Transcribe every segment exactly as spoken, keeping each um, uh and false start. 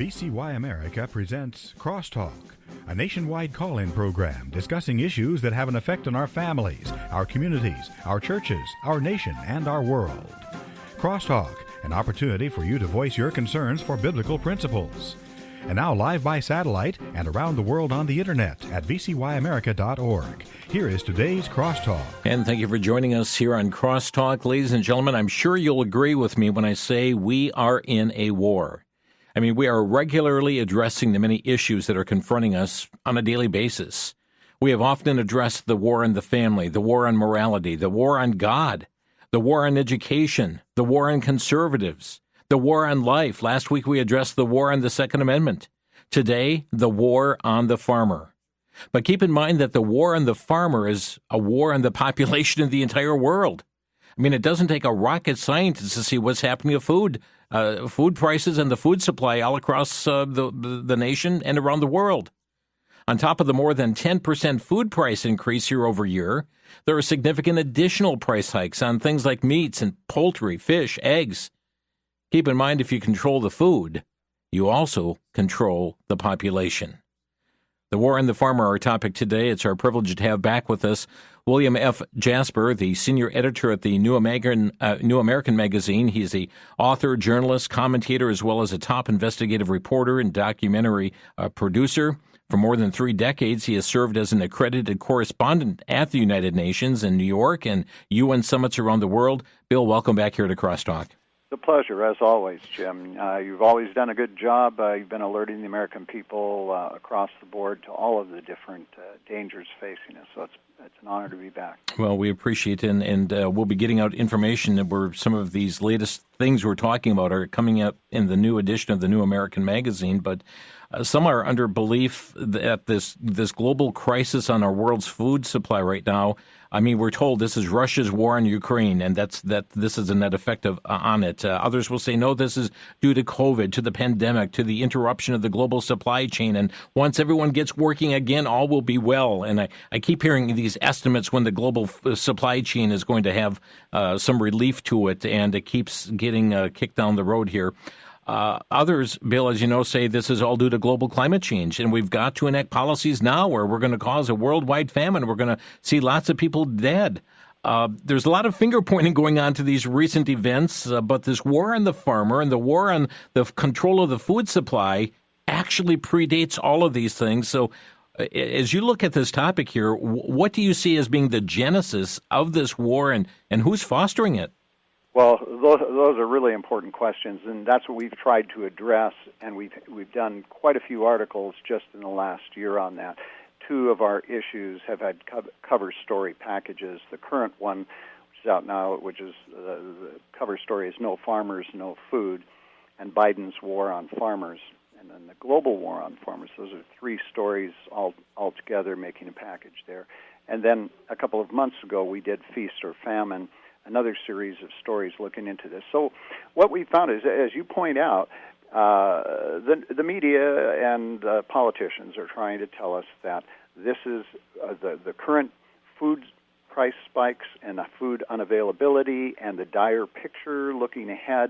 V C Y America presents Crosstalk, a nationwide call-in program discussing issues that have an effect on our families, our communities, our churches, our nation, and our world. Crosstalk, an opportunity for you to voice your concerns for biblical principles. And now live by satellite and around the world on the internet at v c y america dot org. Here is today's Crosstalk. And thank you for joining us here on Crosstalk. Ladies and gentlemen, I'm sure you'll agree with me when I say we are in a war. I mean, we are regularly addressing the many issues that are confronting us on a daily basis. We have often addressed the war on the family, the war on morality, the war on God, the war on education, the war on conservatives, the war on life. Last week we addressed the war on the Second Amendment. Today, the war on the farmer. But keep in mind that the war on the farmer is a war on the population of the entire world. I mean, it doesn't take a rocket scientist to see what's happening to food, uh, food prices and the food supply all across uh, the, the, the nation and around the world. On top of the more than ten percent food price increase year over year, there are significant additional price hikes on things like meats and poultry, fish, eggs. Keep in mind, if you control the food, you also control the population. The war on the farmer, our topic today. It's our privilege to have back with us William F. Jasper, the senior editor at the New American, uh, New American Magazine. He's the author, journalist, commentator, as well as a top investigative reporter and documentary uh, producer. For more than three decades, he has served as an accredited correspondent at the United Nations in New York and U N summits around the world. Bill, welcome back here to Crosstalk. A pleasure, as always, Jim. Uh, you've always done a good job. Uh, you've been alerting the American people uh, across the board to all of the different uh, dangers facing us. So it's it's an honor to be back. Well, we appreciate it, and, and uh, we'll be getting out information where some of these latest things we're talking about are coming up in the new edition of the New American Magazine. But uh, some are under belief that this this global crisis on our world's food supply right now, I mean, we're told this is Russia's war on Ukraine, and that's that this is a net effect of, uh, on it. Uh, others will say, no, this is due to COVID, to the pandemic, to the interruption of the global supply chain. And once everyone gets working again, all will be well. And I, I keep hearing these estimates when the global f- supply chain is going to have uh, some relief to it, and it keeps getting uh, kicked down the road here. Uh, others, Bill, as you know, say this is all due to global climate change, and we've got to enact policies now where we're going to cause a worldwide famine. We're going to see lots of people dead. Uh, there's a lot of finger pointing going on to these recent events, uh, but this war on the farmer and the war on the control of the food supply actually predates all of these things. So uh, as you look at this topic here, w- what do you see as being the genesis of this war, and, and who's fostering it? Well, those, those are really important questions, and that's what we've tried to address, and we've we've done quite a few articles just in the last year on that. Two of our issues have had cover story packages. The current one, which is out now, which is uh, the cover story is No Farmers, No Food, and Biden's War on Farmers, and then the Global War on Farmers. Those are three stories all, all together making a package there. And then a couple of months ago, we did Feast or Famine, another series of stories looking into this. So what we found is, as you point out, uh, the, the media and uh, politicians are trying to tell us that this is uh, the, the current food price spikes and the food unavailability and the dire picture looking ahead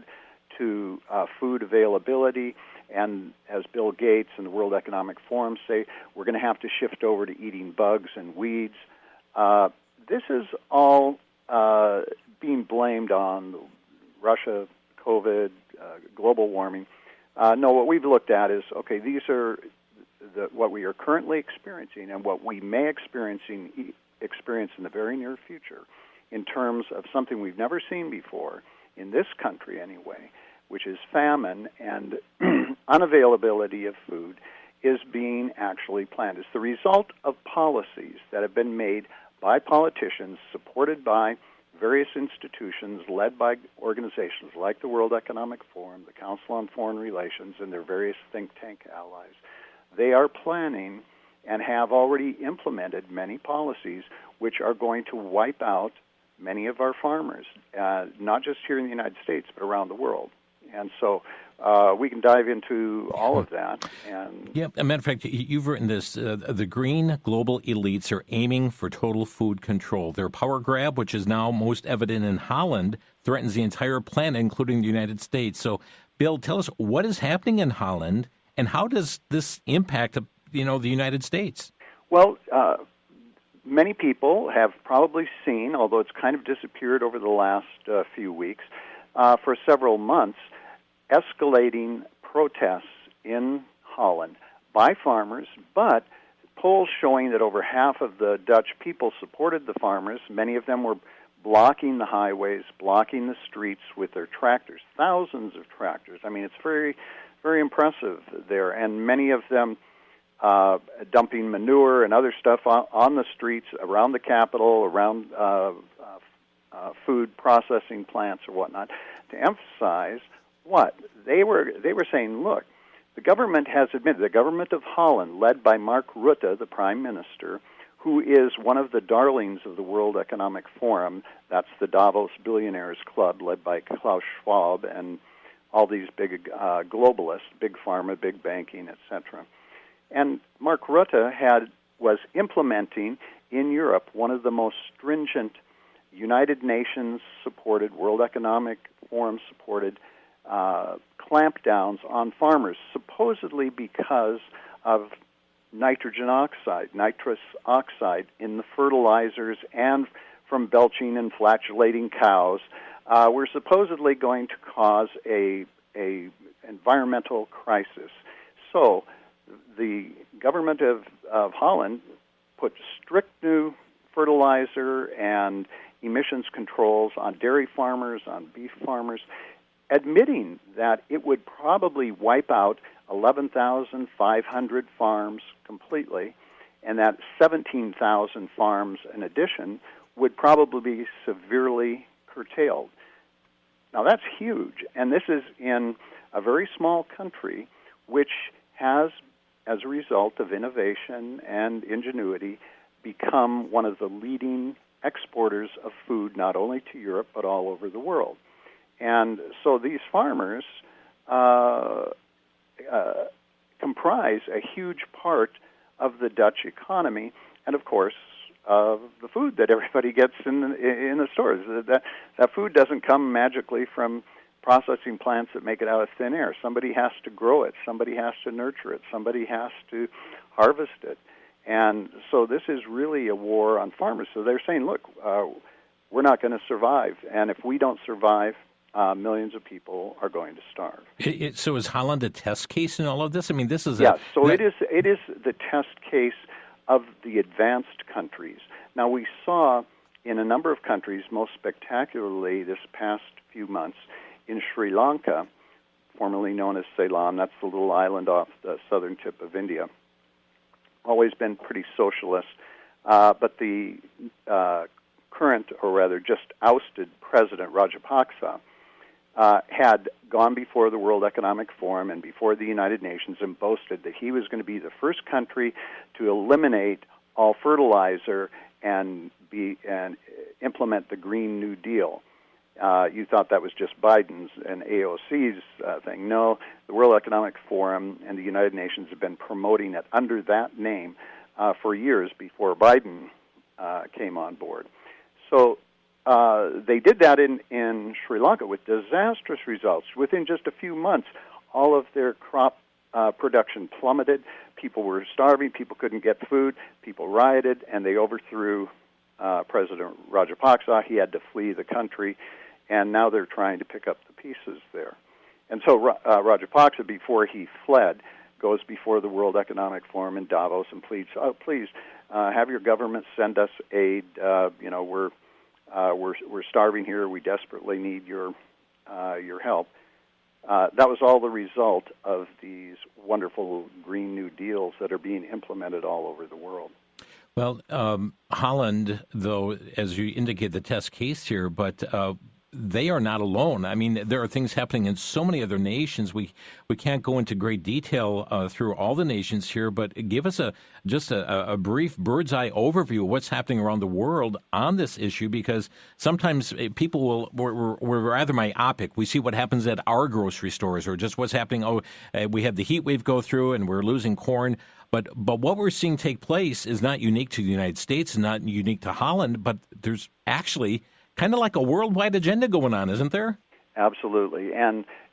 to uh, food availability. And as Bill Gates and the World Economic Forum say, we're going to have to shift over to eating bugs and weeds. Uh, this is all Uh, being blamed on Russia, COVID, uh, global warming. Uh, no, what we've looked at is, okay, these are the, what we are currently experiencing and what we may experiencing, experience in the very near future in terms of something we've never seen before, in this country anyway, which is famine and unavailability of food is being actually planned. It's the result of policies that have been made by politicians, supported by various institutions, led by organizations like the World Economic Forum, the Council on Foreign Relations, and their various think tank allies. They are planning and have already implemented many policies which are going to wipe out many of our farmers, uh, not just here in the United States, but around the world. And so uh, we can dive into all of that. And yeah, as a matter of fact, you've written this. Uh, the green global elites are aiming for total food control. Their power grab, which is now most evident in Holland, threatens the entire planet, including the United States. So, Bill, tell us what is happening in Holland And how does this impact, you know, the United States? Well, uh, many people have probably seen, although it's kind of disappeared over the last uh, few weeks, uh, for several months, escalating protests in Holland by farmers, but polls showing that over half of the Dutch people supported the farmers. Many of them were blocking the highways, blocking the streets with their tractors, thousands of tractors. I mean, it's very, very impressive there, and many of them uh, dumping manure and other stuff on, on the streets around the Capitol, around uh, uh, uh, food processing plants or whatnot, to emphasize what? They were, they were saying, look, the government has admitted, the government of Holland, led by Mark Rutte, the Prime Minister, who is one of the darlings of the World Economic Forum. That's the Davos Billionaires Club, led by Klaus Schwab and all these big uh, globalists, big pharma, big banking, et cetera. And Mark Rutte had was implementing in Europe one of the most stringent United Nations-supported, World Economic Forum-supported uh, clampdowns on farmers, supposedly because of nitrogen oxide, nitrous oxide in the fertilizers and from belching and flatulating cows, uh, were supposedly going to cause a a environmental crisis. So the government of, of Holland put strict new fertilizer and emissions controls on dairy farmers, on beef farmers, admitting that it would probably wipe out eleven thousand five hundred farms completely, and that seventeen thousand farms in addition would probably be severely curtailed. Now that's huge, and this is in a very small country which has, as a result of innovation and ingenuity, become one of the leading exporters of food not only to Europe but all over the world. And so these farmers uh, uh, comprise a huge part of the Dutch economy, and of course, of the food that everybody gets in the, in the stores. That that food doesn't come magically from processing plants that make it out of thin air. Somebody has to grow it. Somebody has to nurture it. Somebody has to harvest it. And so this is really a war on farmers. So they're saying, look, uh, we're not going to survive, and if we don't survive, Uh, millions of people are going to starve. It, it, so is Holland a test case in all of this? I mean, this is yes. A, so that... it is. It is the test case of the advanced countries. Now we saw in a number of countries, most spectacularly this past few months, in Sri Lanka, formerly known as Ceylon. That's the little island off the southern tip of India. Always been pretty socialist, uh, but the uh, current, or rather just ousted president Rajapaksa, Uh, had gone before the World Economic Forum and before the United Nations and boasted that he was going to be the first country to eliminate all fertilizer and be and implement the Green New Deal. Uh, you thought that was just Biden's and A O C's uh, thing. No, the World Economic Forum and the United Nations have been promoting it under that name uh, for years before Biden uh, came on board. So Uh, they did that in, in Sri Lanka with disastrous results. Within just a few months, all of their crop uh, production plummeted. People were starving. People couldn't get food. People rioted, and they overthrew uh, President Rajapaksa. He had to flee the country, and now they're trying to pick up the pieces there. And so uh, Rajapaksa, before he fled, goes before the World Economic Forum in Davos and pleads, oh, please, uh, have your government send us aid. Uh, you know, we're Uh, we're we're starving here. We desperately need your uh, your help. Uh, that was all the result of these wonderful Green New Deals that are being implemented all over the world. Well, um, Holland, though, as you indicate, the test case here, but uh, they are not alone. I mean, there are things happening in so many other nations. We we can't go into great detail uh, through all the nations here, but give us a just a, a brief bird's eye overview of what's happening around the world on this issue, because sometimes people will we're, we're rather myopic. We see what happens at our grocery stores or just what's happening. Oh, uh, we have the heat wave go through and we're losing corn. But but what we're seeing take place is not unique to the United States, not unique to Holland, but there's actually kind of like a worldwide agenda going on, isn't there? Absolutely. And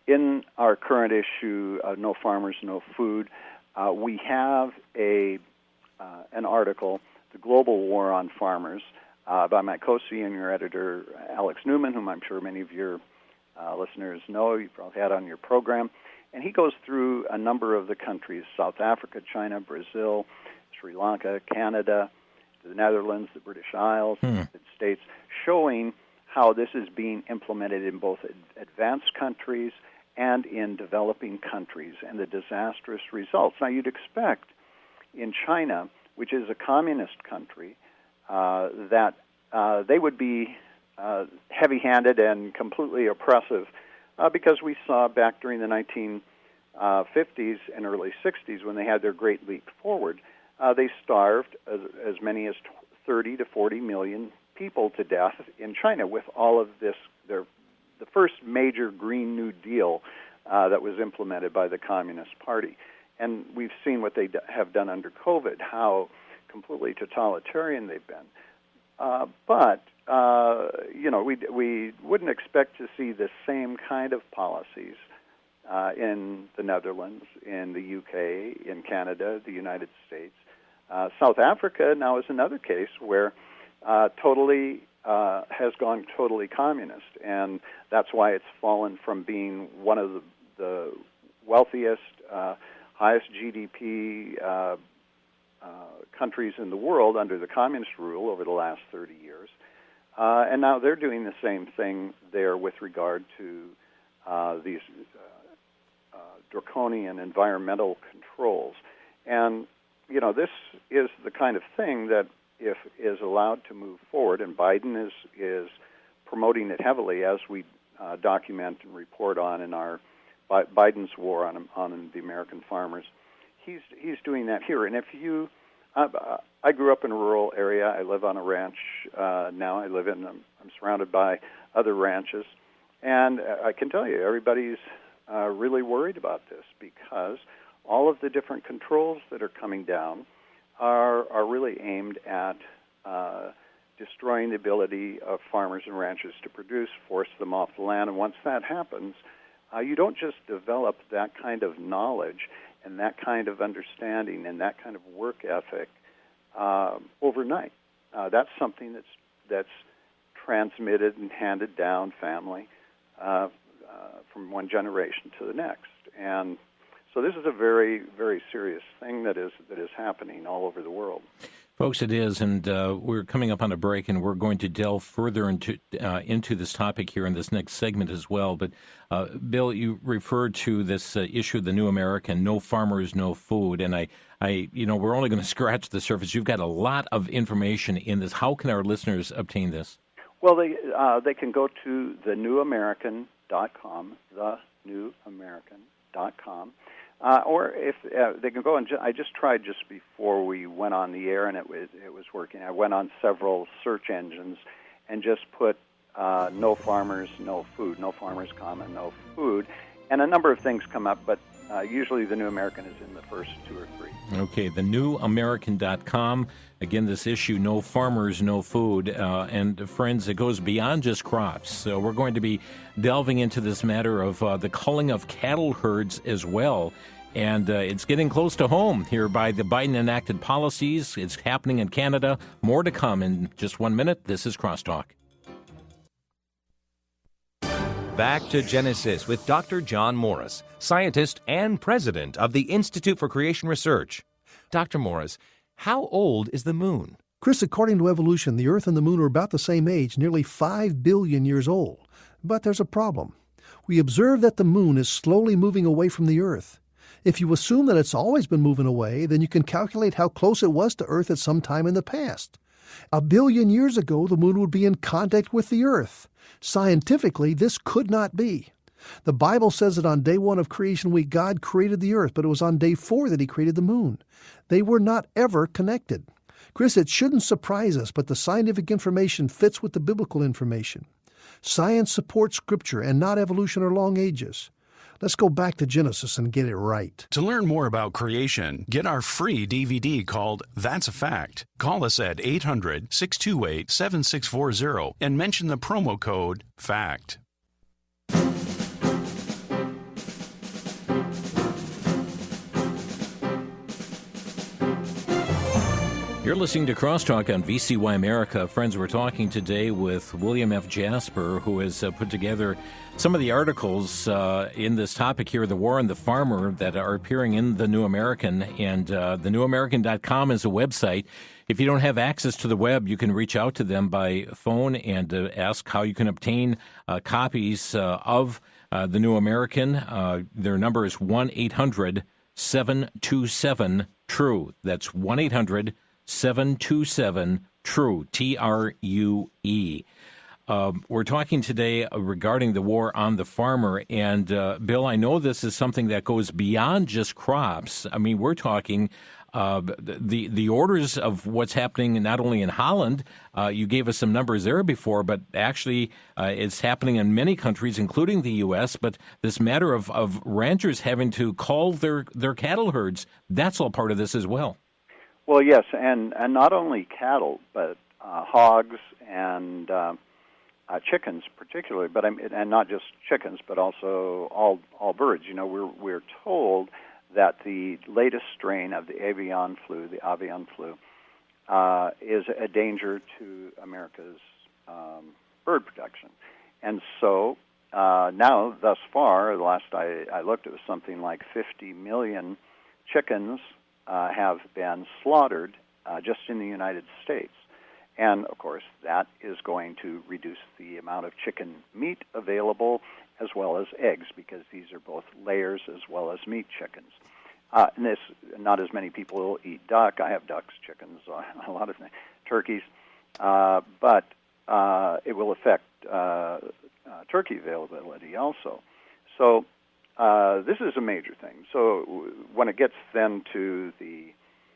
in our current issue, uh, No Farmers, No Food, uh, we have a uh, an article, The Global War on Farmers, uh, by my co-senior editor, Alex Newman, whom I'm sure many of your uh, listeners know, you've probably had on your program. And he goes through a number of the countries, South Africa, China, Brazil, Sri Lanka, Canada, the Netherlands, the British Isles, hmm. the United States, showing how this is being implemented in both advanced countries and in developing countries, and the disastrous results. Now, you'd expect in China, which is a communist country, uh, that uh, they would be uh, heavy-handed and completely oppressive, uh, because we saw back during the nineteen fifties and early sixties, when they had their great leap forward, uh, they starved as, as many as thirty to forty million people to death in China with all of this, their, the first major Green New Deal uh, that was implemented by the Communist Party. And we've seen what they d- have done under COVID, how completely totalitarian they've been. Uh, but, uh, you know, we, we wouldn't expect to see the same kind of policies uh, in the Netherlands, in the U K, in Canada, the United States. Uh, South Africa now is another case where Uh, totally uh, has gone totally communist, and that's why it's fallen from being one of the, the wealthiest, uh, highest G D P uh, uh, countries in the world under the communist rule over the last thirty years. Uh, and now they're doing the same thing there with regard to uh, these uh, uh, draconian environmental controls. And, you know, this is the kind of thing that, if is allowed to move forward, and Biden is is promoting it heavily, as we uh, document and report on in our Bi- Biden's war on on the American farmers, he's he's doing that here. And if you, uh, I grew up in a rural area. I live on a ranch uh, now. I live in. I'm, I'm surrounded by other ranches, and I can tell you, everybody's uh, really worried about this, because all of the different controls that are coming down are are really aimed at uh, destroying the ability of farmers and ranchers to produce, force them off the land. And once that happens, uh, you don't just develop that kind of knowledge and that kind of understanding and that kind of work ethic uh, overnight. Uh, that's something that's that's transmitted and handed down family uh, uh, from one generation to the next. And so this is a very, very serious thing that is that is happening all over the world. Folks, it is, and uh, we're coming up on a break, and we're going to delve further into uh, into this topic here in this next segment as well. But, uh, Bill, you referred to this uh, issue of the New American, No Farmers, No Food, and I, I, you know, we're only going to scratch the surface. You've got a lot of information in this. How can our listeners obtain this? Well, they uh, they can go to the new american dot com, the new american dot com. Uh, or if uh, they can go and ju- I just tried just before we went on the air, and it was it was working. I went on several search engines and just put uh, "No Farmers, No Food," "No Farmers, comma No Food," and a number of things come up. But uh, usually, the New American is in the first two or three. Okay, the new american dot com. Again, this issue, No Farmers, No Food. Uh, and, friends, it goes beyond just crops. So we're going to be delving into this matter of uh, the culling of cattle herds as well. And uh, it's getting close to home here by the Biden-enacted policies. It's happening in Canada. More to come in just one minute. This is Crosstalk. Back to Genesis with Doctor John Morris, scientist and president of the Institute for Creation Research. Doctor Morris, how old is the moon? Chris, according to evolution, the Earth and the moon are about the same age, nearly five billion years old. But there's a problem. We observe that the moon is slowly moving away from the Earth. If you assume that it's always been moving away, then you can calculate how close it was to Earth at some time in the past. A billion years ago, the moon would be in contact with the Earth. Scientifically, this could not be. The Bible says that on day one of creation week, God created the earth, but it was on day four that he created the moon. They were not ever connected. Chris, it shouldn't surprise us, but the scientific information fits with the biblical information. Science supports Scripture and not evolution or long ages. Let's go back to Genesis and get it right. To learn more about creation, get our free D V D called That's a Fact. Call us at eight hundred, six two eight, seven six four zero and mention the promo code FACT. You're listening to Crosstalk on V C Y America. Friends, we're talking today with William F. Jasper, who has uh, put together some of the articles uh, in this topic here, the war on the farmer, that are appearing in The New American. And uh, the new american dot com is a website. If you don't have access to the web, you can reach out to them by phone and uh, ask how you can obtain uh, copies uh, of uh, The New American. Uh, their number is one eight hundred seven two seven TRUE. That's one eight hundred seven two seven TRUE, T R U E. Uh, we're talking today regarding the war on the farmer. And, uh, Bill, I know this is something that goes beyond just crops. I mean, we're talking uh, the the orders of what's happening not only in Holland. Uh, you gave us some numbers there before, but actually uh, it's happening in many countries, including the U S. But this matter of, of ranchers having to cull their, their cattle herds, that's all part of this as well. Well, yes, and, and not only cattle, but uh, hogs and uh, uh, chickens, particularly. But I mean, and not just chickens, but also all all birds. You know, we're we're told that the latest strain of the avian flu, the avian flu, uh, is a danger to America's um, bird production, and so uh, now, thus far, the last I, I looked, it was something like fifty million chickens. Uh, have been slaughtered uh, just in the United States. And, of course, that is going to reduce the amount of chicken meat available as well as eggs, because these are both layers as well as meat chickens. Uh, and this, not as many people eat duck. I have ducks, chickens, uh, a lot of things, turkeys. Uh, but uh, it will affect uh, uh, turkey availability also. So Uh, this is a major thing. So when it gets then to the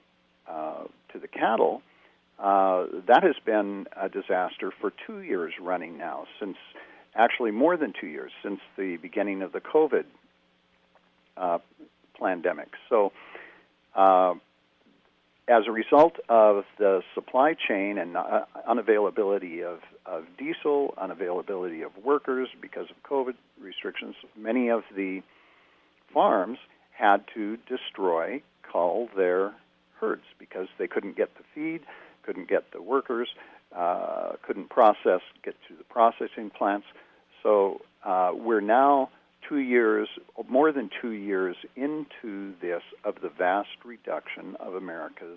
uh, to the cattle, uh, that has been a disaster for two years running now, since actually more than two years, since the beginning of the COVID uh, pandemic. So uh, as a result of the supply chain and uh, unavailability of, of diesel, unavailability of workers because of COVID restrictions, many of the farms had to destroy, cull their herds because they couldn't get the feed, couldn't get the workers, uh, couldn't process, get to the processing plants. So uh, we're now two years, more than two years into this, of the vast reduction of America's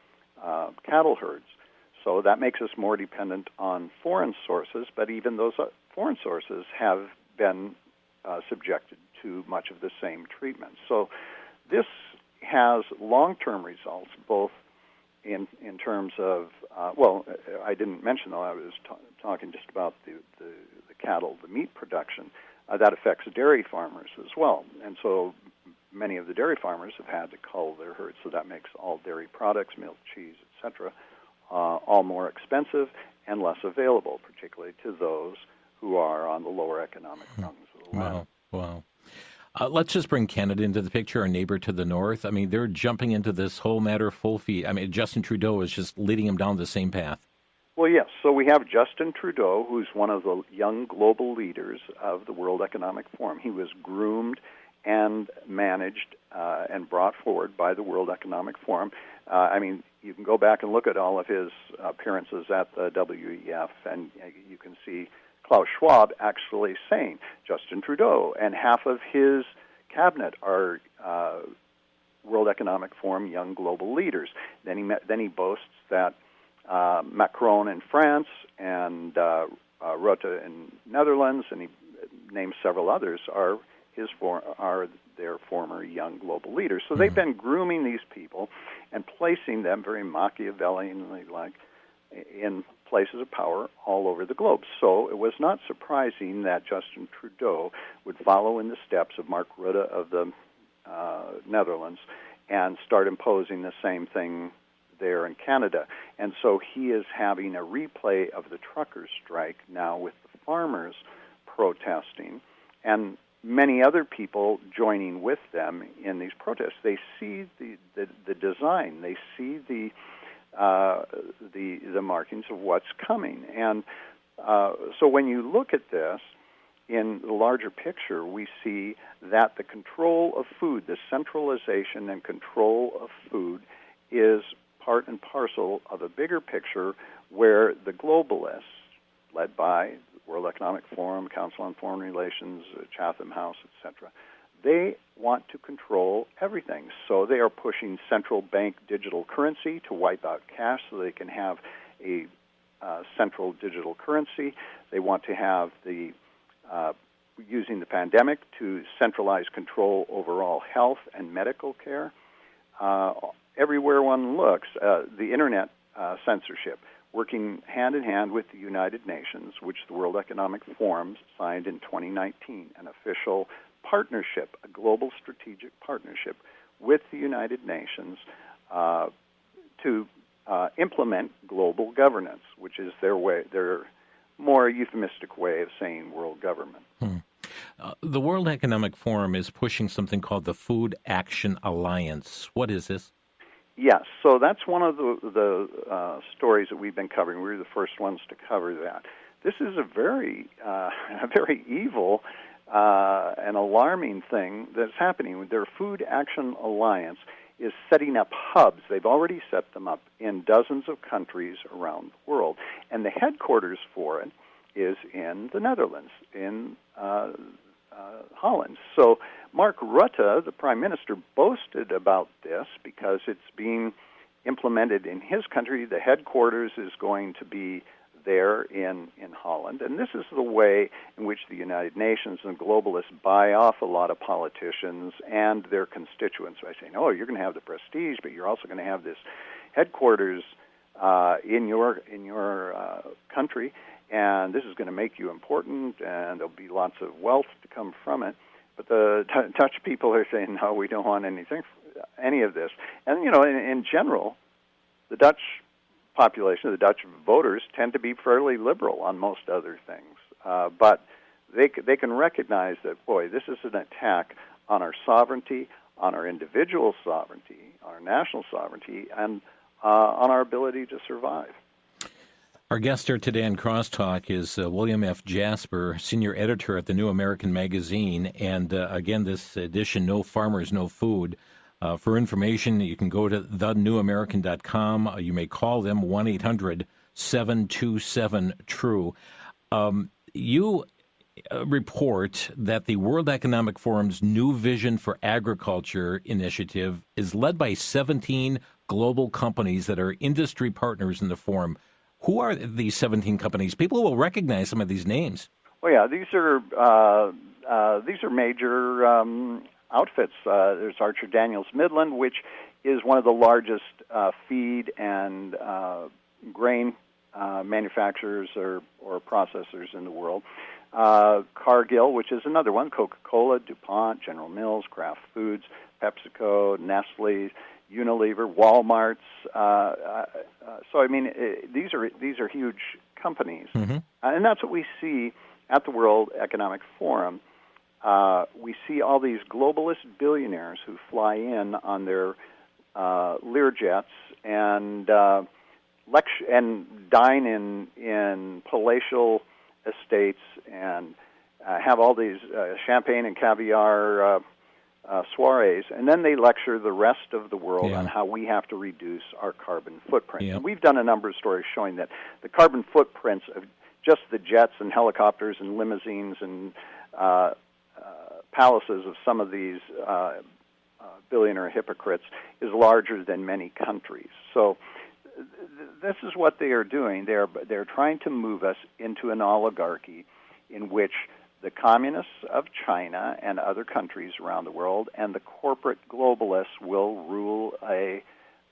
uh, cattle herds. So that makes us more dependent on foreign sources, but even those uh, foreign sources have been uh, subjected to much of the same treatment. So this has long-term results, both in in terms of, uh, well, I didn't mention, though, I was t- talking just about the, the, the cattle, the meat production. Uh, that affects dairy farmers as well. And so many of the dairy farmers have had to cull their herds, so that makes all dairy products, milk, cheese, et cetera, uh, all more expensive and less available, particularly to those who are on the lower economic rungs of the ladder. Wow, wow. Uh, let's just bring Canada into the picture, our neighbor to the north. I mean, they're jumping into this whole matter full feet. I mean, Justin Trudeau is just leading them down the same path. Well, yes. So we have Justin Trudeau, who's one of the young global leaders of the World Economic Forum. He was groomed and managed uh, and brought forward by the World Economic Forum. Uh, I mean, you can go back and look at all of his appearances at the W E F, and you can see Klaus Schwab actually saying Justin Trudeau, and half of his cabinet are uh, World Economic Forum young global leaders. Then he met, then he boasts that uh, Macron in France and uh, uh, Rutte in Netherlands, and he names several others, are his for, are their former young global leaders. So they've been grooming these people and placing them very Machiavellianly like in places of power all over the globe. So it was not surprising that Justin Trudeau would follow in the steps of Mark Rutte of the uh, Netherlands and start imposing the same thing there in Canada. And so he is having a replay of the truckers' strike now with the farmers protesting and many other people joining with them in these protests. They see the, the, the design. They see the Uh, the the markings of what's coming. And uh, so when you look at this in the larger picture, we see that the control of food, the centralization and control of food, is part and parcel of a bigger picture where the globalists, led by the World Economic Forum, Council on Foreign Relations, uh, Chatham House, et cetera, they want to control everything. So they are pushing central bank digital currency to wipe out cash so they can have a uh, central digital currency. They want to have the uh, using the pandemic to centralize control over all health and medical care. Uh, everywhere one looks, uh, the internet uh, censorship, working hand in hand with the United Nations, which the World Economic Forum signed in twenty nineteen, an official partnership, a global strategic partnership with the United Nations uh, to uh, implement global governance, which is their way, their more euphemistic way of saying world government. Hmm. Uh, the World Economic Forum is pushing something called the Food Action Alliance. What is this? Yes, so that's one of the, the uh, stories that we've been covering. We were the first ones to cover that. This is a very, uh, a very evil uh, and alarming thing that's happening. Their Food Action Alliance is setting up hubs. They've already set them up in dozens of countries around the world, and the headquarters for it is in the Netherlands, in uh, uh, Holland. So Mark Rutte, the Prime Minister, boasted about this because it's being implemented in his country. The headquarters is going to be there in, in Holland. And this is the way in which the United Nations and globalists buy off a lot of politicians and their constituents by saying, oh, you're going to have the prestige, but you're also going to have this headquarters uh, in your, in your uh, country, and this is going to make you important, and there'll be lots of wealth to come from it. But the t- Dutch people are saying, no, we don't want anything, any of this. And, you know, in, in general, the Dutch population, the Dutch voters, tend to be fairly liberal on most other things. Uh, but they they can recognize that, boy, this is an attack on our sovereignty, on our individual sovereignty, our national sovereignty, and uh, on our ability to survive. Our guest here today on Crosstalk is uh, William F. Jasper, senior editor at the New American Magazine. And uh, again, this edition, No Farmers, No Food. Uh, for information, you can go to the new american dot com. Uh, you may call them one eight hundred seven two seven true. Um, you uh, report that the World Economic Forum's New Vision for Agriculture initiative is led by seventeen global companies that are industry partners in the forum. Who are these seventeen companies? People will recognize some of these names. Well, yeah, these are uh, uh, these are major um, outfits. Uh, there's Archer Daniels Midland, which is one of the largest uh, feed and uh, grain uh, manufacturers or, or processors in the world. Uh, Cargill, which is another one. Coca-Cola, DuPont, General Mills, Kraft Foods, PepsiCo, Nestle, Unilever, Walmart's. Uh, uh, so I mean, uh, these are these are huge companies, mm-hmm. uh, and that's what we see at the World Economic Forum. Uh, we see all these globalist billionaires who fly in on their uh, Learjets and uh, lecture and dine in in palatial estates and uh, have all these uh, champagne and caviar uh, uh, soirees, and then they lecture the rest of the world yeah. on how we have to reduce our carbon footprint. Yep. And we've done a number of stories showing that the carbon footprints of just the jets and helicopters and limousines and uh, uh, palaces of some of these uh, uh, billionaire hypocrites is larger than many countries. So th- this is what they are doing. They're they're trying to move us into an oligarchy in which the communists of China and other countries around the world and the corporate globalists will rule a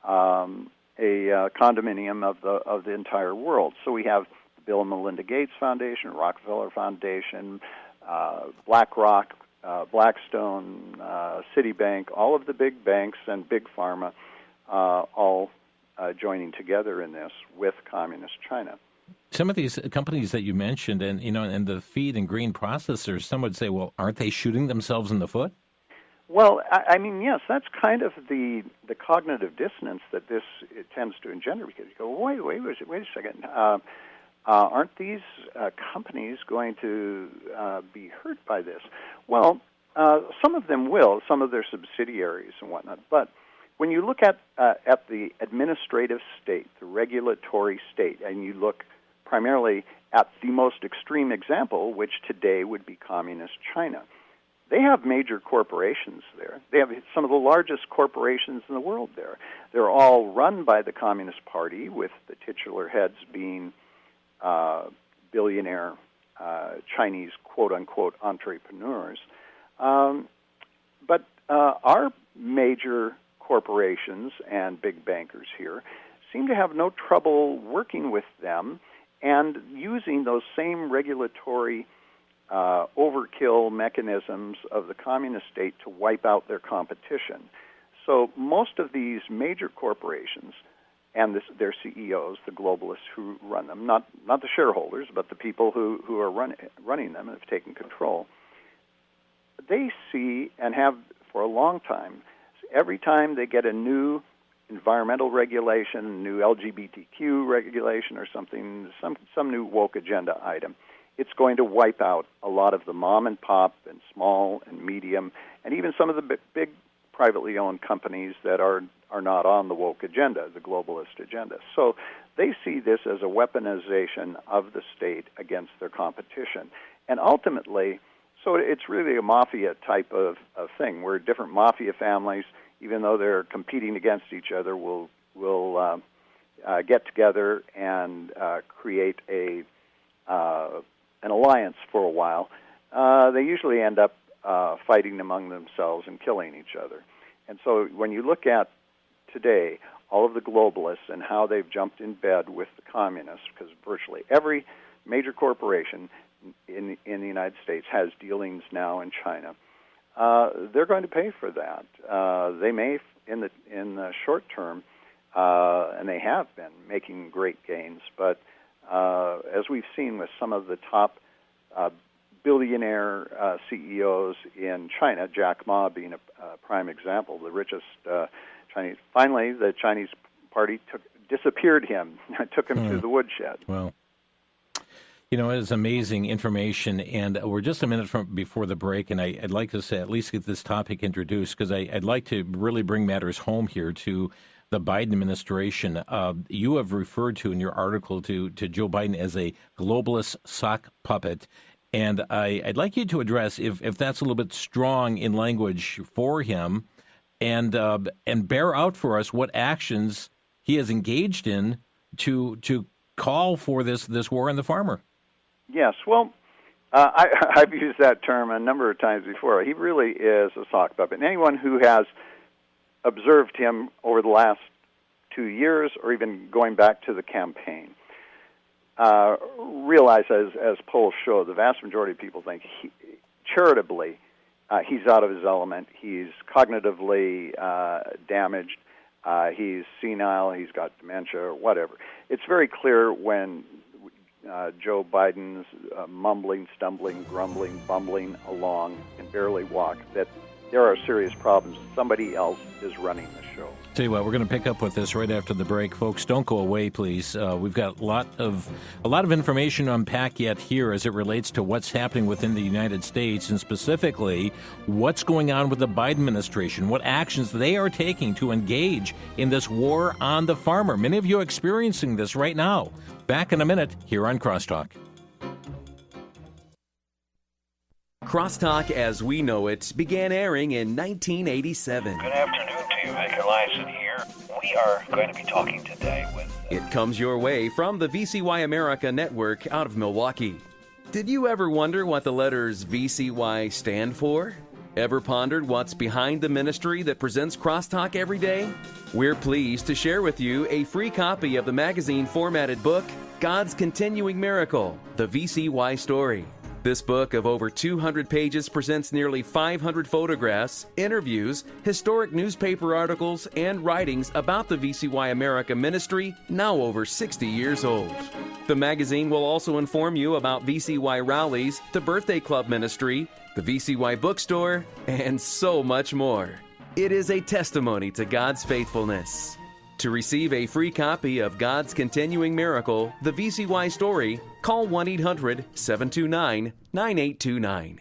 um, a uh, condominium of the of the entire world. So we have the Bill and Melinda Gates Foundation, Rockefeller Foundation, uh, BlackRock, uh, Blackstone, uh, Citibank, all of the big banks and big pharma, uh, all uh, joining together in this with communist China. Some of these companies that you mentioned, and you know, and the feed and grain processors, some would say, well, aren't they shooting themselves in the foot? Well, I, I mean, yes, that's kind of the the cognitive dissonance that this it tends to engender, because you go, wait, wait, wait, wait a second. Uh, uh, aren't these uh, companies going to uh, be hurt by this? Well, uh, some of them will, some of their subsidiaries and whatnot, but when you look at uh, at the administrative state, the regulatory state, and you look primarily at the most extreme example, which today would be communist China, they have major corporations there. They have some of the largest corporations in the world there. They're all run by the Communist Party, with the titular heads being uh, billionaire uh, Chinese quote-unquote entrepreneurs. Um, but uh, our major corporations and big bankers here seem to have no trouble working with them and using those same regulatory uh, overkill mechanisms of the communist state to wipe out their competition. So most of these major corporations and this, their C E Os, the globalists who run them, not not the shareholders, but the people who, who are run, running them and have taken control, they see and have for a long time, every time they get a new environmental regulation, new L G B T Q regulation or something, some some new woke agenda item, it's going to wipe out a lot of the mom and pop and small and medium and even some of the big, big privately owned companies that are are not on the woke agenda, the globalist agenda. So they see this as a weaponization of the state against their competition. And ultimately, so it's really a mafia type of, of thing, where different mafia families, even though they're competing against each other, will will uh, uh, get together and uh, create a uh, an alliance for a while. Uh, they usually end up uh, fighting among themselves and killing each other. And so when you look at today all of the globalists and how they've jumped in bed with the communists, because virtually every major corporation in in the United States has dealings now in China, Uh, they're going to pay for that. Uh, they may, in the in the short term, uh, and they have been making great gains. But uh, as we've seen with some of the top uh, billionaire uh, C E Os in China, Jack Ma being a, a prime example, the richest uh, Chinese. Finally, the Chinese party took disappeared him, took him hmm. to the woodshed. Well. You know, it is amazing information, and we're just a minute from before the break, and I, I'd like to say, at least get this topic introduced, because I'd like to really bring matters home here to the Biden administration. Uh, you have referred to in your article to, to Joe Biden as a globalist sock puppet, and I, I'd like you to address if, if that's a little bit strong in language for him, and uh, and bear out for us what actions he has engaged in to to call for this, this war on the farmer. Yes, well, uh, I, I've used that term a number of times before. He really is a sock puppet. And anyone who has observed him over the last two years or even going back to the campaign uh, realize, as, as polls show, the vast majority of people think he, charitably uh, he's out of his element. He's cognitively uh, damaged. Uh, he's senile. He's got dementia or whatever. It's very clear when Uh, Joe Biden's uh, mumbling, stumbling, grumbling, bumbling along and barely walk, that there are serious problems. Somebody else is running the show. Tell you what, we're going to pick up with this right after the break, folks. Don't go away, please. Uh, we've got a lot of a lot of information to unpack yet here as it relates to what's happening within the United States, and specifically what's going on with the Biden administration, what actions they are taking to engage in this war on the farmer. Many of you are experiencing this right now. Back in a minute here on Crosstalk. Crosstalk as we know it began airing in nineteen eighty-seven. Good afternoon to you. Vic Eliason here. We are going to be talking today with... It comes your way from the V C Y America Network out of Milwaukee. Did you ever wonder what the letters V C Y stand for? Ever pondered what's behind the ministry that presents Crosstalk every day? We're pleased to share with you a free copy of the magazine formatted book, God's Continuing Miracle, the V C Y Story. This book of over two hundred pages presents nearly five hundred photographs, interviews, historic newspaper articles, and writings about the V C Y America ministry, now over sixty years old. The magazine will also inform you about V C Y rallies, the Birthday Club ministry, the V C Y bookstore, and so much more. It is a testimony to God's faithfulness. To receive a free copy of God's Continuing Miracle, the V C Y Story, call one eight hundred seven two nine nine eight two nine.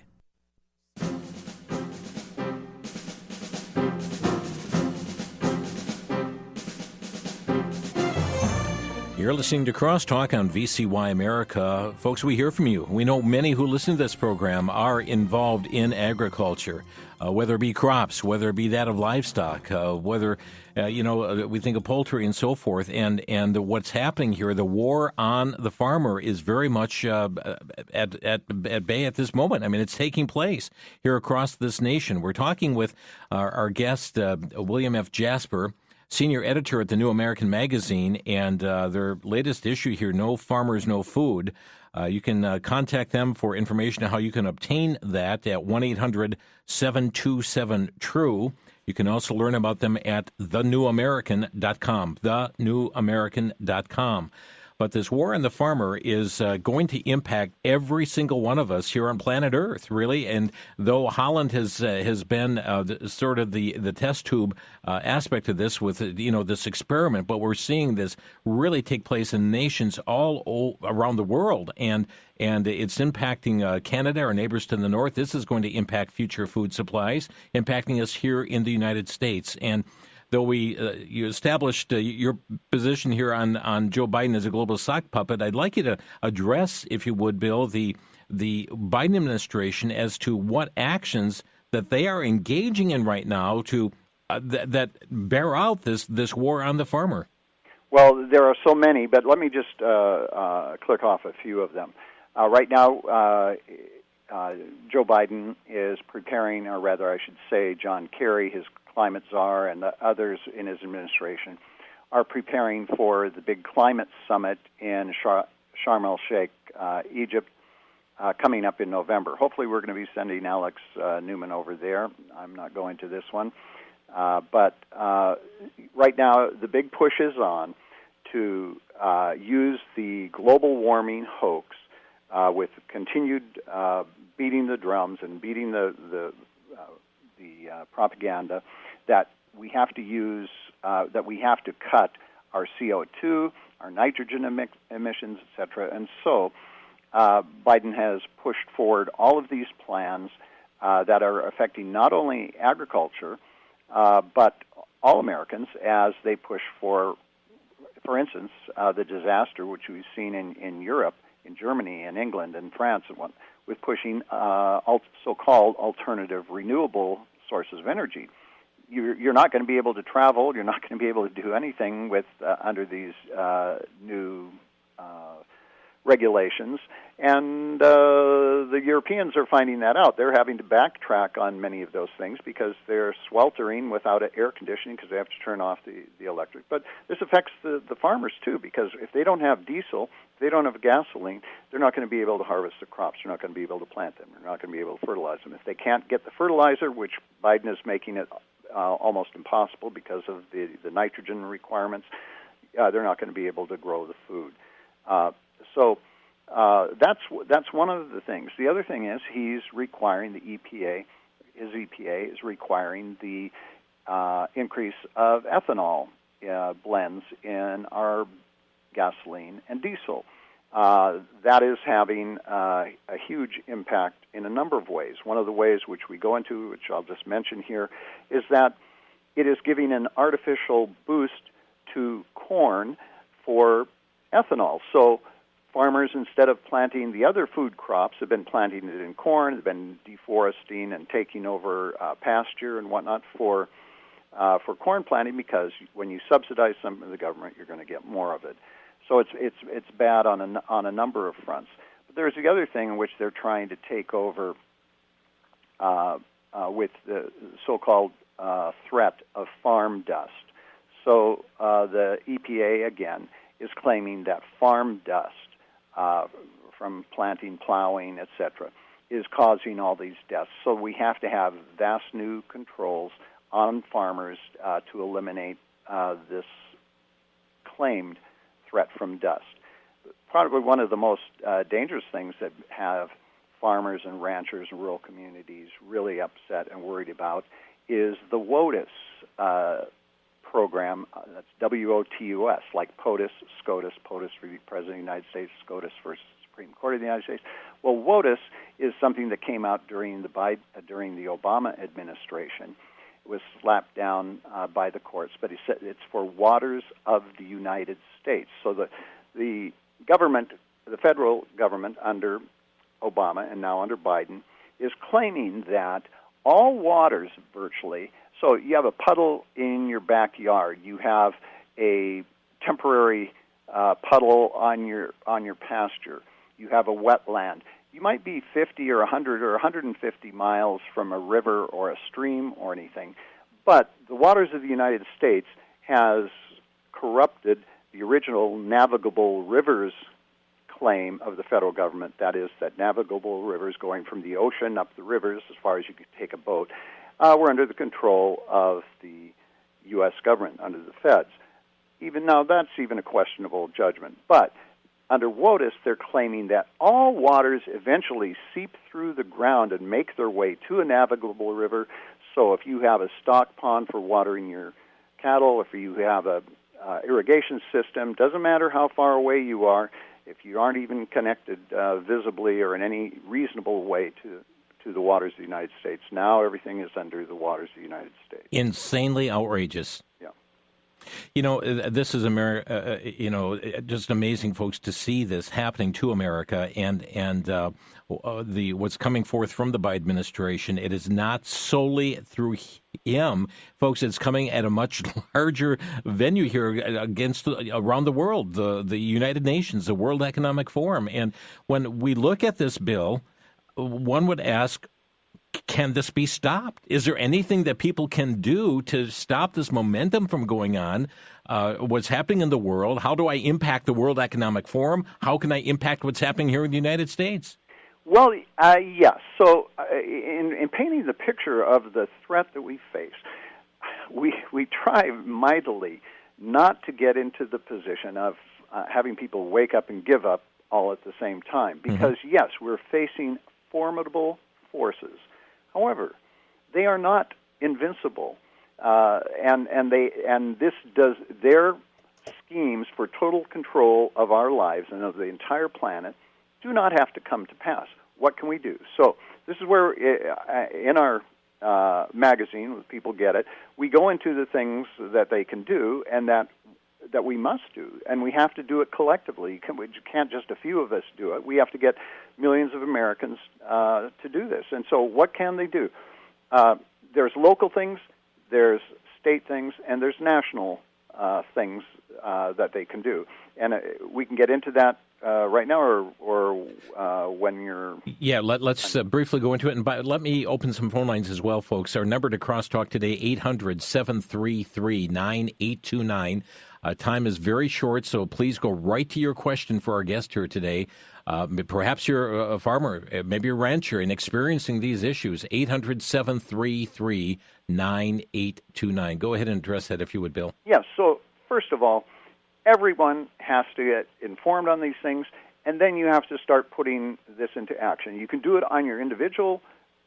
You're listening to Crosstalk on V C Y America. Folks, we hear from you. We know many who listen to this program are involved in agriculture, uh, whether it be crops, whether it be that of livestock, uh, whether, uh, you know, uh, we think of poultry and so forth. And, and what's happening here, the war on the farmer is very much uh, at, at, at bay at this moment. I mean, it's taking place here across this nation. We're talking with our, our guest, uh, William F. Jasper, senior editor at the New American Magazine, and uh, their latest issue here, No Farmers, No Food. Uh, you can uh, contact them for information on how you can obtain that at one eight hundred seven two seven TRUE. You can also learn about them at the new american dot com, the new american dot com. But this war on the farmer is uh, going to impact every single one of us here on planet Earth, really. And though Holland has uh, has been uh, the, sort of the, the test tube uh, aspect of this with, you know, this experiment, but we're seeing this really take place in nations all, all around the world. And and it's impacting uh, Canada, our neighbors to the north. This is going to impact future food supplies, impacting us here in the United States. And though we uh, you established uh, your position here on, on Joe Biden as a global sock puppet, I'd like you to address, if you would, Bill, the the Biden administration as to what actions that they are engaging in right now to uh, th- that bear out this this war on the farmer. Well, there are so many, but let me just uh, uh, click off a few of them. Uh, right now, uh, uh, Joe Biden is preparing, or rather, I should say, John Kerry, his climate czar, and the others in his administration are preparing for the big climate summit in Shar- Sharm el-Sheikh, uh, Egypt, uh, coming up in November. Hopefully we're going to be sending Alex uh, Newman over there. I'm not going to this one. Uh, but uh, right now the big push is on to uh, use the global warming hoax uh, with continued uh, beating the drums and beating the, the, uh, the uh, propaganda that we have to use, uh, that we have to cut our C O two, our nitrogen emi- emissions, et cetera. And so uh, Biden has pushed forward all of these plans uh, that are affecting not only agriculture, uh, but all Americans as they push for, for instance, uh, the disaster which we've seen in, in Europe, in Germany, and England, and France, and what, with pushing uh, so-called alternative renewable sources of energy. You're, you're not going to be able to travel. You're not going to be able to do anything with uh, under these uh, new uh, regulations. And uh, the Europeans are finding that out. They're having to backtrack on many of those things because they're sweltering without air conditioning because they have to turn off the, the electric. But this affects the, the farmers, too, because if they don't have diesel, if they don't have gasoline, they're not going to be able to harvest the crops. They're not going to be able to plant them. They're not going to be able to fertilize them. If they can't get the fertilizer, which Biden is making it uh, almost impossible because of the, the nitrogen requirements, uh, they're not going to be able to grow the food. Uh, so uh, that's that's one of the things. The other thing is he's requiring the E P A, his E P A is requiring the uh, increase of ethanol uh, blends in our gasoline and diesel. Uh, that is having uh, a huge impact in a number of ways. One of the ways which we go into, which I'll just mention here, is that it is giving an artificial boost to corn for ethanol. So farmers, instead of planting the other food crops, have been planting it in corn, they've been deforesting and taking over uh, pasture and whatnot for uh, for corn planting, because when you subsidize some of the government, you're going to get more of it. So it's it's it's bad on a, on a number of fronts. But there's the other thing in which they're trying to take over uh, uh, with the so-called uh, threat of farm dust. So uh, the E P A, again, is claiming that farm dust uh, from planting, plowing, et cetera, is causing all these deaths. So we have to have vast new controls on farmers uh, to eliminate uh, this claimed threat from dust. Probably one of the most uh, dangerous things that have farmers and ranchers and rural communities really upset and worried about is the WOTUS uh, program. Uh, that's W O T U S, like POTUS, SCOTUS, POTUS for the President of the United States, SCOTUS for Supreme Court of the United States. Well, WOTUS is something that came out during the Biden, uh, during the Obama administration. It was slapped down uh, by the courts, but he said it's for waters of the United States. So the the government, the federal government under Obama and now under Biden, is claiming that all waters virtually, so you have a puddle in your backyard, you have a temporary uh, puddle on your on your pasture, you have a wetland. You might be fifty or one hundred or one hundred fifty miles from a river or a stream or anything, but the waters of the United States has corrupted the original navigable rivers claim of the federal government, that is, that navigable rivers going from the ocean up the rivers as far as you could take a boat, uh, were under the control of the U S government, under the feds. Even now, that's even a questionable judgment. But under WOTUS, they're claiming that all waters eventually seep through the ground and make their way to a navigable river. So if you have a stock pond for watering your cattle, if you have a uh, irrigation system, doesn't matter how far away you are, if you aren't even connected uh, visibly or in any reasonable way to to the waters of the United States, now everything is under the waters of the United States. Insanely outrageous. Yeah. You know, this is America. Uh, you know, just amazing, folks, to see this happening to America, and and uh, uh, the what's coming forth from the Biden administration. It is not solely through him, folks. It's coming at a much larger venue here against around the world, the the United Nations, the World Economic Forum. And when we look at this bill, one would ask, can this be stopped? Is there anything that people can do to stop this momentum from going on? Uh, what's happening in the world? How do I impact the World Economic Forum? How can I impact what's happening here in the United States? Well, uh, yes. So uh, in, in painting the picture of the threat that we face, we, we try mightily not to get into the position of uh, having people wake up and give up all at the same time. Because, mm-hmm. yes, we're facing formidable forces. However, they are not invincible, uh, and and they and this does their schemes for total control of our lives and of the entire planet do not have to come to pass. What can we do? So this is where uh, in our uh, magazine, people get it, we go into the things that they can do and that that we must do, and we have to do it collectively. You can't, we can't just a few of us do it. We have to get millions of Americans uh, to do this. And so what can they do? Uh, there's local things, there's state things, and there's national uh, things uh, that they can do. And uh, we can get into that uh, right now or, or uh, when you're... Yeah, let, let's uh, briefly go into it. And by, let me open some phone lines as well, folks. Our number to crosstalk today, eight hundred, seven three three, nine eight two nine. Uh, time is very short, so please go right to your question for our guest here today. Uh, perhaps you're a farmer, maybe a rancher, and experiencing these issues. eight hundred, seven three three, nine eight two nine. Go ahead and address that if you would, Bill. Yes, so first of all, everyone has to get informed on these things, and then you have to start putting this into action. You can do it on your individual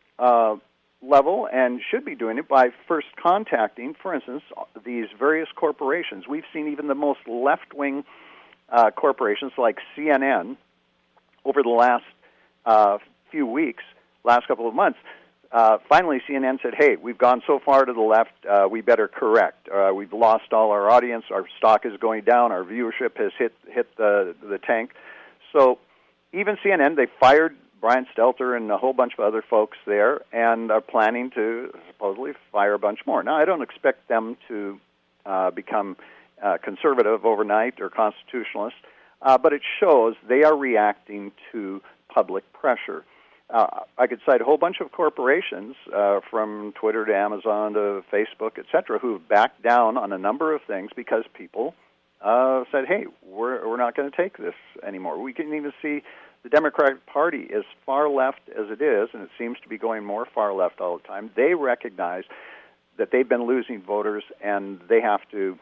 uh level and should be doing it by first contacting, for instance, these various corporations. We've seen even the most left-wing uh, corporations like C N N over the last uh, few weeks, last couple of months. Uh, finally, C N N said, hey, we've gone so far to the left, uh, we better correct. Uh, we've lost all our audience, our stock is going down, our viewership has hit, hit the, the tank. So even C N N, they fired Brian Stelter and a whole bunch of other folks there, and are planning to supposedly fire a bunch more. Now, I don't expect them to uh, become uh, conservative overnight or constitutionalist, uh, but it shows they are reacting to public pressure. Uh, I could cite a whole bunch of corporations, uh, from Twitter to Amazon to Facebook, et cetera, who have backed down on a number of things because people uh, said, hey, we're, we're not going to take this anymore. We can even see the Democratic Party, as far left as it is, and it seems to be going more far left all the time, they recognize that they've been losing voters and they have to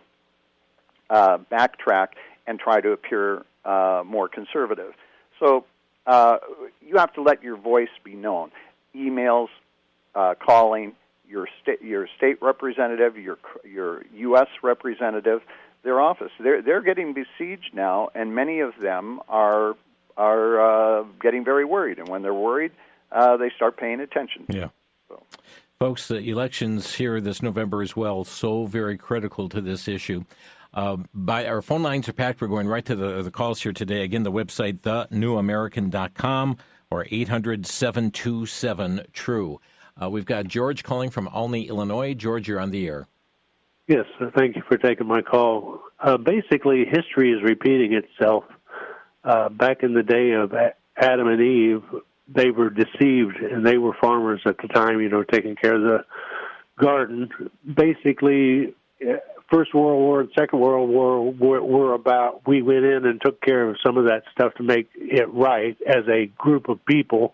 uh, backtrack and try to appear uh, more conservative. So uh, you have to let your voice be known. Emails, uh, calling, your state, your state representative, your your U S representative, their office. They're they're getting besieged now, and many of them are are uh, getting very worried. And when they're worried, uh, they start paying attention. Yeah. So. Folks, the elections here this November as well, so very critical to this issue. Uh, by our phone lines are packed. We're going right to the, the calls here today. Again, the website, the new american dot com or eight hundred, seven two seven, TRUE. Uh, we've got George calling from Olney, Illinois. George, you're on the air. Yes, thank you for taking my call. Uh, basically, history is repeating itself. Uh, back in the day of Adam and Eve, they were deceived, and they were farmers at the time, you know, taking care of the garden. Basically, First World War and Second World War were, were about, we went in and took care of some of that stuff to make it right as a group of people,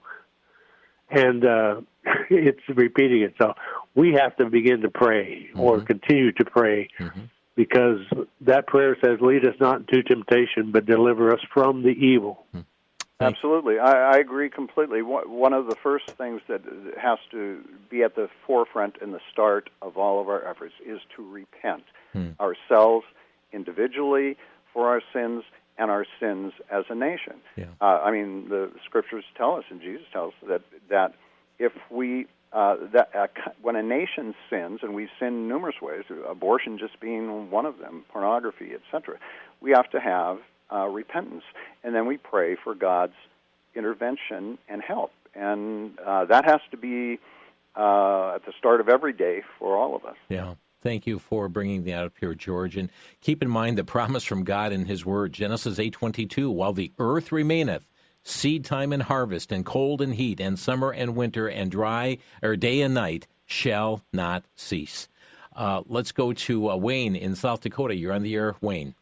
and uh, it's repeating itself. We have to begin to pray mm-hmm. or continue to pray mm-hmm. because that prayer says, lead us not into temptation, but deliver us from the evil. Mm-hmm. Absolutely. I, I agree completely. One of the first things that has to be at the forefront in the start of all of our efforts is to repent hmm. ourselves individually for our sins and our sins as a nation. Yeah. Uh, I mean, the scriptures tell us, and Jesus tells us, that, that if we, uh, that uh, when a nation sins, and we sin in numerous ways, abortion just being one of them, pornography, et cetera, we have to have Uh, repentance, and then we pray for God's intervention and help, and uh, that has to be uh, at the start of every day for all of us. Yeah, thank you for bringing that up here, George, and keep in mind the promise from God in His Word, Genesis eight twenty-two, while the earth remaineth, seed time and harvest, and cold and heat, and summer and winter, and dry, or day and night, shall not cease. Uh, let's go to uh, Wayne in South Dakota. You're on the air, Wayne.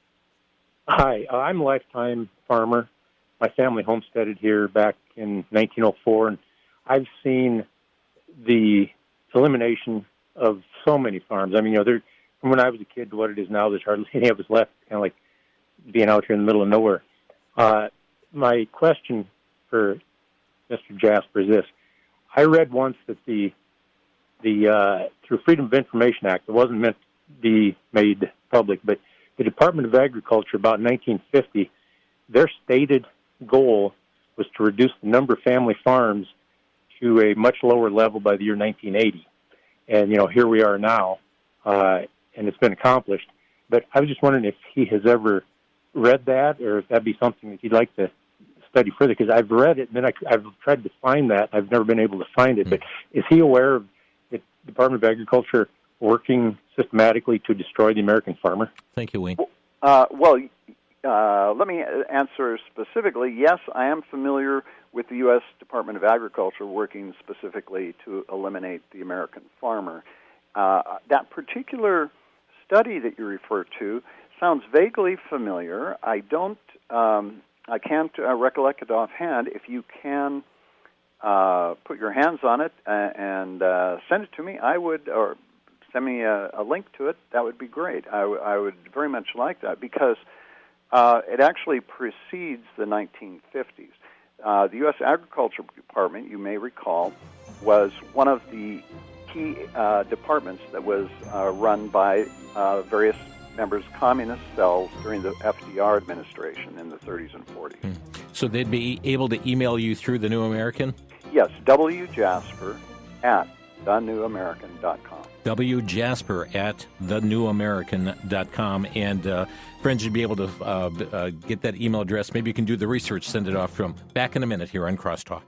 Hi, uh, I'm a lifetime farmer. My family homesteaded here back in nineteen oh four, and I've seen the elimination of so many farms. I mean, you know, there, from when I was a kid to what it is now, there's hardly any of us left, kind of like being out here in the middle of nowhere. Uh, my question for Mister Jasper is this. I read once that the, the uh, through Freedom of Information Act, it wasn't meant to be made public, but the Department of Agriculture, about nineteen fifty, their stated goal was to reduce the number of family farms to a much lower level by the year nineteen eighty. And, you know, here we are now, uh, and it's been accomplished. But I was just wondering if he has ever read that, or if that'd be something that he'd like to study further, because I've read it, and then I, I've tried to find that. I've never been able to find it. Mm-hmm. But is he aware of the Department of Agriculture working systematically to destroy the American farmer? Thank you, Wayne. Uh, well, uh, let me answer specifically. Yes, I am familiar with the U S Department of Agriculture working specifically to eliminate the American farmer. Uh, that particular study that you refer to sounds vaguely familiar. I don't, um, I can't uh, recollect it offhand. If you can uh, put your hands on it and uh, send it to me, I would, or send me a, a link to it, that would be great. I, w- I would very much like that because uh, it actually precedes the nineteen fifties. Uh, the U S Agriculture Department, you may recall, was one of the key uh, departments that was uh, run by uh, various members of communist cells during the F D R administration in the thirties and forties. Hmm. So they'd be able to email you through The New American? Yes, W Jasper at the new american dot com. W Jasper at the new american dot com. And uh, friends, you'd be able to uh, uh, get that email address. Maybe you can do the research, send it off to them. Back in a minute here on Crosstalk.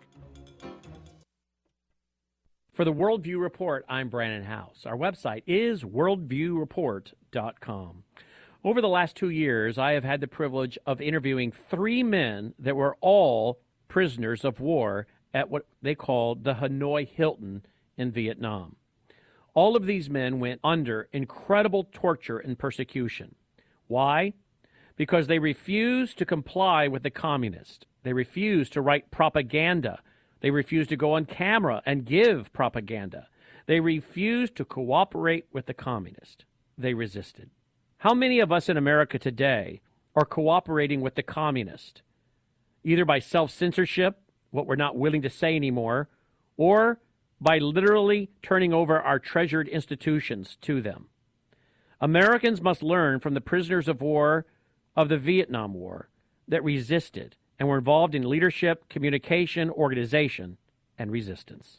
For the Worldview Report, I'm Brandon House. Our website is worldview report dot com. Over the last two years, I have had the privilege of interviewing three men that were all prisoners of war at what they called the Hanoi Hilton in Vietnam. All of these men went under incredible torture and persecution. Why? Because they refused to comply with the communists. They refused to write propaganda. They refused to go on camera and give propaganda. They refused to cooperate with the communists. They resisted. How many of us in America today are cooperating with the communists, either by self-censorship, what we're not willing to say anymore, or by literally turning over our treasured institutions to them? Americans must learn from the prisoners of war of the Vietnam War that resisted and were involved in leadership, communication, organization, and resistance.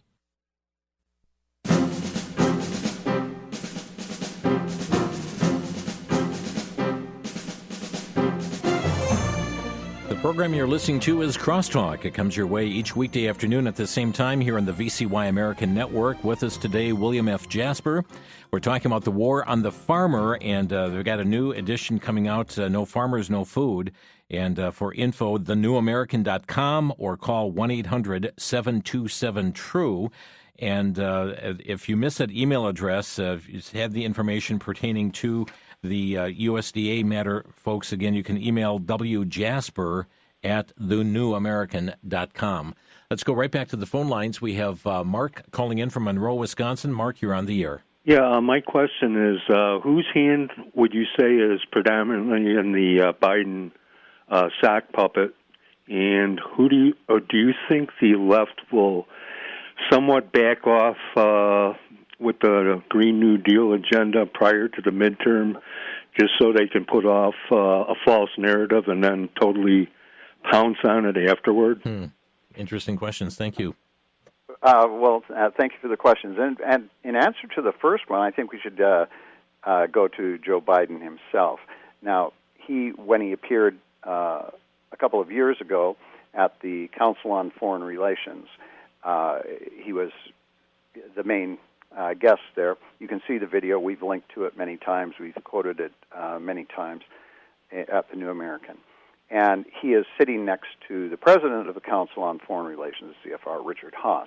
Program you're listening to is Crosstalk. It comes your way each weekday afternoon at the same time here on the V C Y American Network. With us today, William F. Jasper. We're talking about the war on the farmer, and uh, they've got a new edition coming out, uh, No Farmers, No Food. And uh, for info, the new american dot com or call one eight hundred seven two seven true. And uh, if you miss that email address, uh, if you have the information pertaining to the uh, U S D A matter, folks, again, you can email w jasper at the new american dot com. Let's go right back to the phone lines. We have uh, Mark calling in from Monroe, Wisconsin. Mark, you're on the air. Yeah, uh, my question is, uh, whose hand would you say is predominantly in the uh, Biden uh, sock puppet, and who do you, or do you think the left will somewhat back off uh, with the Green New Deal agenda prior to the midterm, just so they can put off uh, a false narrative and then totally pounce on it afterward? Hmm. Interesting questions. Thank you. Uh, well, uh, thank you for the questions. And, and in answer to the first one, I think we should uh, uh, go to Joe Biden himself. Now, he, when he appeared uh, a couple of years ago at the Council on Foreign Relations, uh, he was the main uh, guest there. You can see the video. We've linked to it many times. We've quoted it uh, many times at the New American. And he is sitting next to the president of the Council on Foreign Relations, C F R, Richard Haass.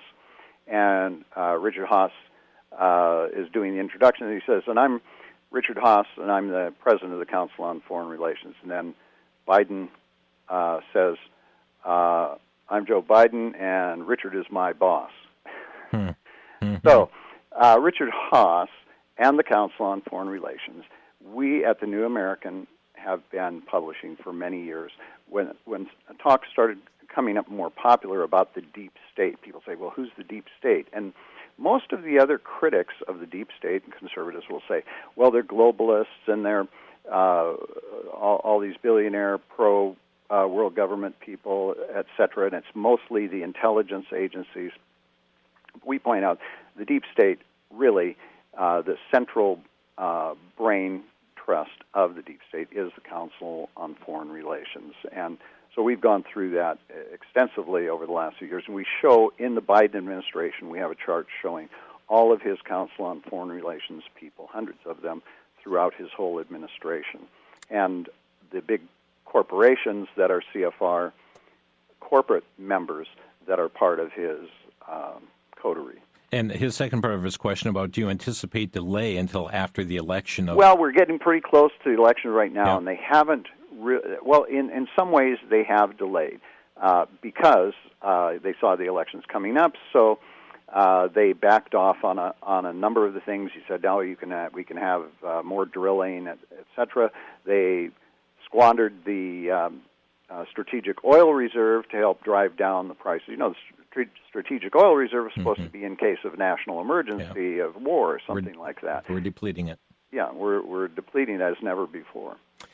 And uh, Richard Haass uh, is doing the introduction, and he says, and I'm Richard Haass, and I'm the president of the Council on Foreign Relations. And then Biden uh, says, uh, I'm Joe Biden, and Richard is my boss. Hmm. Mm-hmm. So uh, Richard Haass and the Council on Foreign Relations, we at the New American have been publishing for many years. When when talks started coming up more popular about the deep state, people say, well, who's the deep state? And most of the other critics of the deep state and conservatives will say, well, they're globalists and they're uh, all, all these billionaire pro uh, world government people, et cetera, and it's mostly the intelligence agencies. We point out the deep state, really, uh, the central uh, brain trust of the deep state is the Council on Foreign Relations. And so we've gone through that extensively over the last few years, and we show in the Biden administration, we have a chart showing all of his Council on Foreign Relations people, hundreds of them, throughout his whole administration. And the big corporations that are C F R corporate members that are part of his um, coterie. And his second part of his question about, do you anticipate delay until after the election? Of Well, we're getting pretty close to the election right now, Yeah. and they haven't re- well, in, in some ways they have delayed uh, because uh, they saw the elections coming up, so uh, they backed off on a on a number of the things. He said, no, you can have, we can have uh, more drilling, et, et cetera. They squandered the um, uh, strategic oil reserve to help drive down the prices. You know, the st- strategic oil reserve is supposed Mm-hmm. to be in case of national emergency, Yeah. of war, or something We're- like that. We're depleting it. Yeah, we're we're depleting it as never before.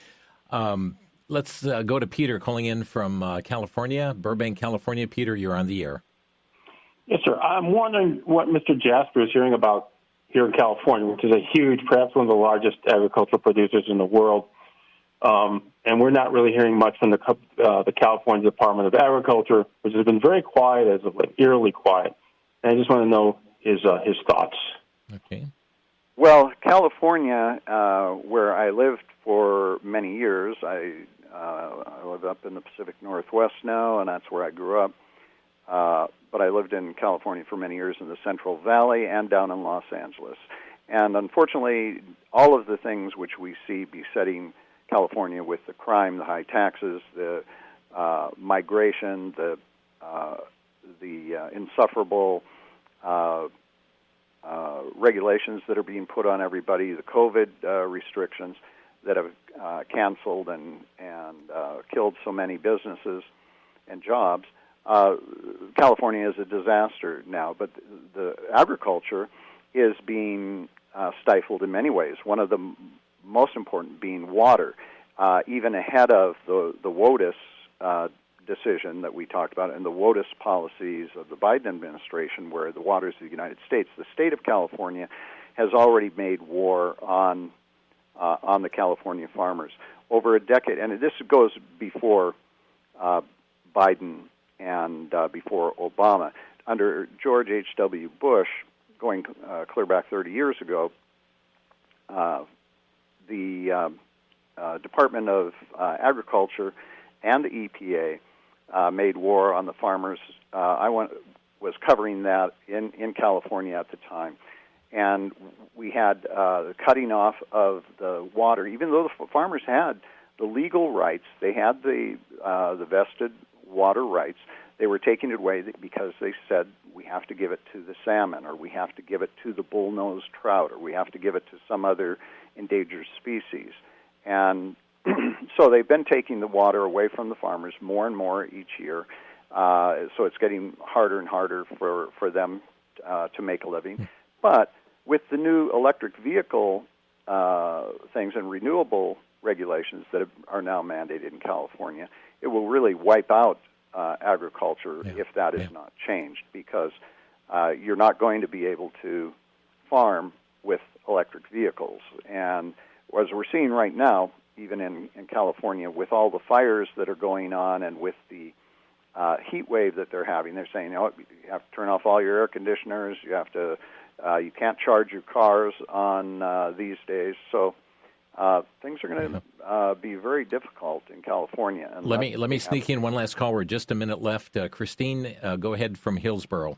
Um, let's uh, go to Peter calling in from uh, California, Burbank, California. Peter, you're on the air. Yes, sir. I'm wondering what Mister Jasper is hearing about here in California, which is a huge, perhaps one of the largest agricultural producers in the world. Um, and we're not really hearing much from the uh, the California Department of Agriculture, which has been very quiet as of late, eerily quiet. And I just want to know his uh, his thoughts. Okay. Well, California, uh, where I lived for many years, I uh, I live up in the Pacific Northwest now, and that's where I grew up. Uh, but I lived in California for many years in the Central Valley and down in Los Angeles. And unfortunately, all of the things which we see besetting California with the crime, the high taxes, the uh, migration, the uh, the uh, insufferable uh, uh, regulations that are being put on everybody, the COVID uh, restrictions that have uh, canceled and and uh, killed so many businesses and jobs. Uh, California is a disaster now, but the, the agriculture is being uh, stifled in many ways. One of the m- most important being water, uh, even ahead of the, the WOTUS uh, decision that we talked about and the WOTUS policies of the Biden administration, where the waters of the United States, the state of California has already made war on uh, on the California farmers over a decade, and this goes before uh, Biden and uh, before Obama. Under George H W. Bush, going uh, clear back thirty years ago, uh, the uh, uh, Department of uh, Agriculture and the E P A uh, made war on the farmers. Uh, I went, was covering that in, in California at the time. And we had uh, the cutting off of the water, even though the farmers had the legal rights, they had the uh, the vested water rights, they were taking it away because they said we have to give it to the salmon, or we have to give it to the bull-nosed trout, or we have to give it to some other endangered species. And so they've been taking the water away from the farmers more and more each year. Uh, so it's getting harder and harder for, for them uh, to make a living. But with the new electric vehicle uh, things and renewable regulations that are now mandated in California, it will really wipe out uh, agriculture yeah. if that is yeah. not changed, because uh, you're not going to be able to farm with electric vehicles. And as we're seeing right now, even in, in California, with all the fires that are going on and with the uh, heat wave that they're having, they're saying, you know, you have to turn off all your air conditioners, you have to, uh, you can't charge your cars on uh, these days. So uh, things are going to uh, be very difficult in California. Let me let me sneak in one last call. We're just a minute left. Uh, Christine, uh, go ahead from Hillsborough.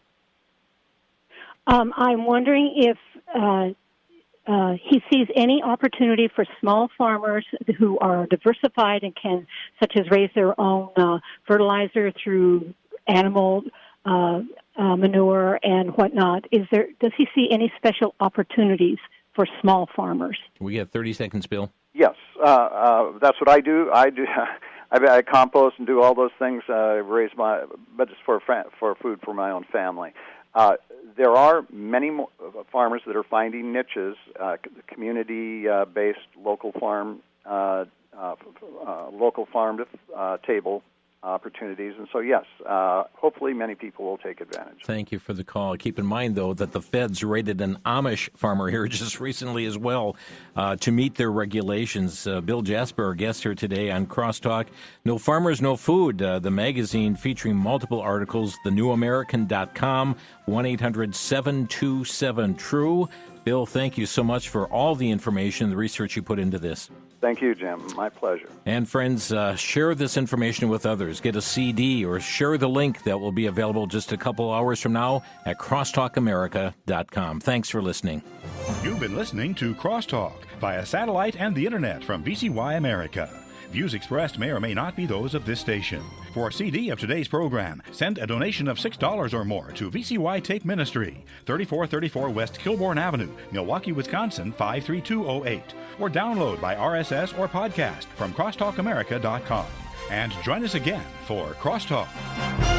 Um, I'm wondering if uh, uh, he sees any opportunity for small farmers who are diversified and can, such as raise their own uh, fertilizer through animal uh, uh, manure and whatnot. Is there? Does he see any special opportunities for small farmers? We have thirty seconds, Bill. Yes, uh, uh, that's what I do. I do. I, I compost and do all those things. Uh, raise my, but it's for for food for my own family. Uh, there are many more farmers that are finding niches, uh, community-based local farm, uh, uh, uh, local farm to uh, table opportunities, and so yes, uh, hopefully many people will take advantage. Thank you for the call. Keep in mind, though, that the feds raided an Amish farmer here just recently as well uh, to meet their regulations. Uh, Bill Jasper, our guest here today on Crosstalk. No Farmers, No Food, uh, the magazine featuring multiple articles, the new american dot com, one eight hundred seven two seven TRUE. Bill, thank you so much for all the information, the research you put into this. Thank you, Jim. My pleasure. And friends, uh, share this information with others. Get a C D or share the link that will be available just a couple hours from now at crosstalk america dot com. Thanks for listening. You've been listening to Crosstalk via satellite and the internet from V C Y America. Views expressed may or may not be those of this station. For a C D of today's program, send a donation of six dollars or more to V C Y Tape Ministry, thirty-four thirty-four West Kilbourne Avenue, Milwaukee, Wisconsin, five three two oh eight. Or download by R S S or podcast from crosstalk america dot com. And join us again for Crosstalk.